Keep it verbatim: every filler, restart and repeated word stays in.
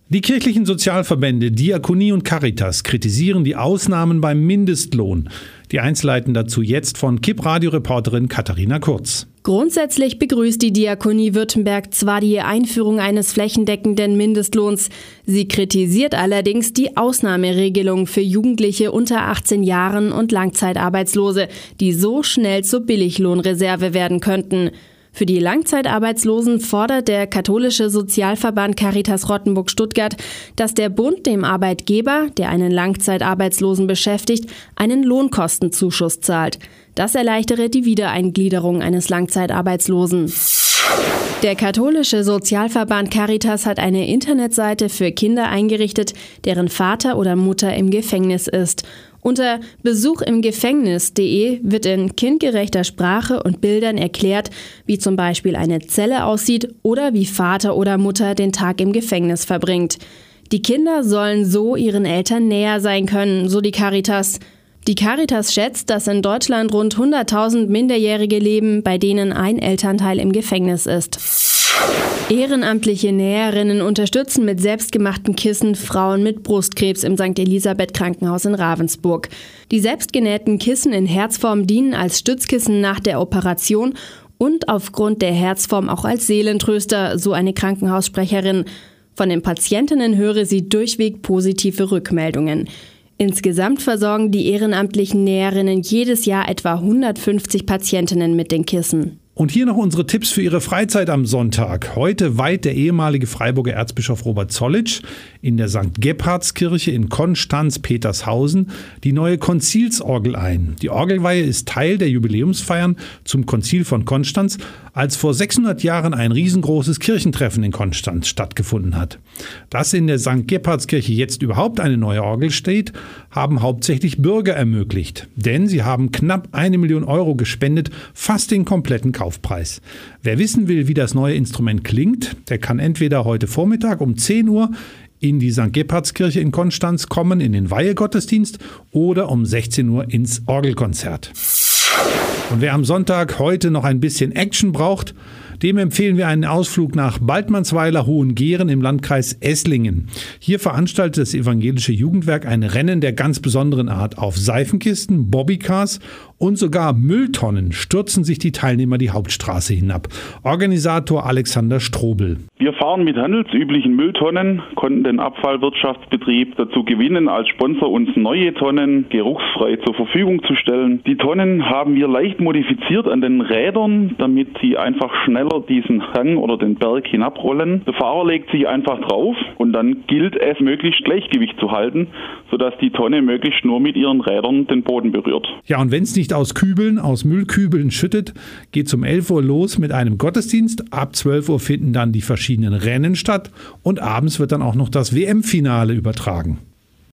Die kirchlichen Sozialverbände Diakonie und Caritas kritisieren die Ausnahmen beim Mindestlohn. Die Einzelheiten dazu jetzt von KIP-Radio-Reporterin Katharina Kurz. Grundsätzlich begrüßt die Diakonie Württemberg zwar die Einführung eines flächendeckenden Mindestlohns. Sie kritisiert allerdings die Ausnahmeregelung für Jugendliche unter achtzehn Jahren und Langzeitarbeitslose, die so schnell zur Billiglohnreserve werden könnten. Für die Langzeitarbeitslosen fordert der katholische Sozialverband Caritas Rottenburg-Stuttgart, dass der Bund dem Arbeitgeber, der einen Langzeitarbeitslosen beschäftigt, einen Lohnkostenzuschuss zahlt. Das erleichtere die Wiedereingliederung eines Langzeitarbeitslosen. Der katholische Sozialverband Caritas hat eine Internetseite für Kinder eingerichtet, deren Vater oder Mutter im Gefängnis ist. Unter besuch im gefängnis punkt de wird in kindgerechter Sprache und Bildern erklärt, wie zum Beispiel eine Zelle aussieht oder wie Vater oder Mutter den Tag im Gefängnis verbringt. Die Kinder sollen so ihren Eltern näher sein können, so die Caritas. Die Caritas schätzt, dass in Deutschland rund hunderttausend Minderjährige leben, bei denen ein Elternteil im Gefängnis ist. Ehrenamtliche Näherinnen unterstützen mit selbstgemachten Kissen Frauen mit Brustkrebs im Sankt Elisabeth Krankenhaus in Ravensburg. Die selbstgenähten Kissen in Herzform dienen als Stützkissen nach der Operation und aufgrund der Herzform auch als Seelentröster, so eine Krankenhaussprecherin. Von den Patientinnen höre sie durchweg positive Rückmeldungen. Insgesamt versorgen die ehrenamtlichen Näherinnen jedes Jahr etwa hundertfünfzig Patientinnen mit den Kissen. Und hier noch unsere Tipps für Ihre Freizeit am Sonntag. Heute weiht der ehemalige Freiburger Erzbischof Robert Zollitsch in der Sankt Gebhardskirche in Konstanz-Petershausen die neue Konzilsorgel ein. Die Orgelweihe ist Teil der Jubiläumsfeiern zum Konzil von Konstanz, als vor sechshundert Jahren ein riesengroßes Kirchentreffen in Konstanz stattgefunden hat. Dass in der Sankt Gebhardskirche jetzt überhaupt eine neue Orgel steht, haben hauptsächlich Bürger ermöglicht. Denn sie haben knapp eine Million Euro gespendet, fast den kompletten Kaufpreis. Wer wissen will, wie das neue Instrument klingt, der kann entweder heute Vormittag um zehn Uhr in die Sankt Gebhardskirche in Konstanz kommen, in den Weihegottesdienst, oder um sechzehn Uhr ins Orgelkonzert. Und wer am Sonntag heute noch ein bisschen Action braucht, dem empfehlen wir einen Ausflug nach Baldmannsweiler Hohengehren im Landkreis Esslingen. Hier veranstaltet das evangelische Jugendwerk ein Rennen der ganz besonderen Art. Auf Seifenkisten, Bobbycars und sogar Mülltonnen stürzen sich die Teilnehmer die Hauptstraße hinab. Organisator Alexander Strobel. Wir fahren mit handelsüblichen Mülltonnen, konnten den Abfallwirtschaftsbetrieb dazu gewinnen, als Sponsor uns neue Tonnen geruchsfrei zur Verfügung zu stellen. Die Tonnen haben wir leicht modifiziert an den Rädern, damit sie einfach schneller diesen Hang oder den Berg hinabrollen. Der Fahrer legt sich einfach drauf und dann gilt es, möglichst Gleichgewicht zu halten, sodass die Tonne möglichst nur mit ihren Rädern den Boden berührt. Ja, und wenn es nicht aus Kübeln, aus Müllkübeln schüttet, geht es um elf Uhr los mit einem Gottesdienst. Ab zwölf Uhr finden dann die verschiedenen Rennen statt und abends wird dann auch noch das W M-Finale übertragen.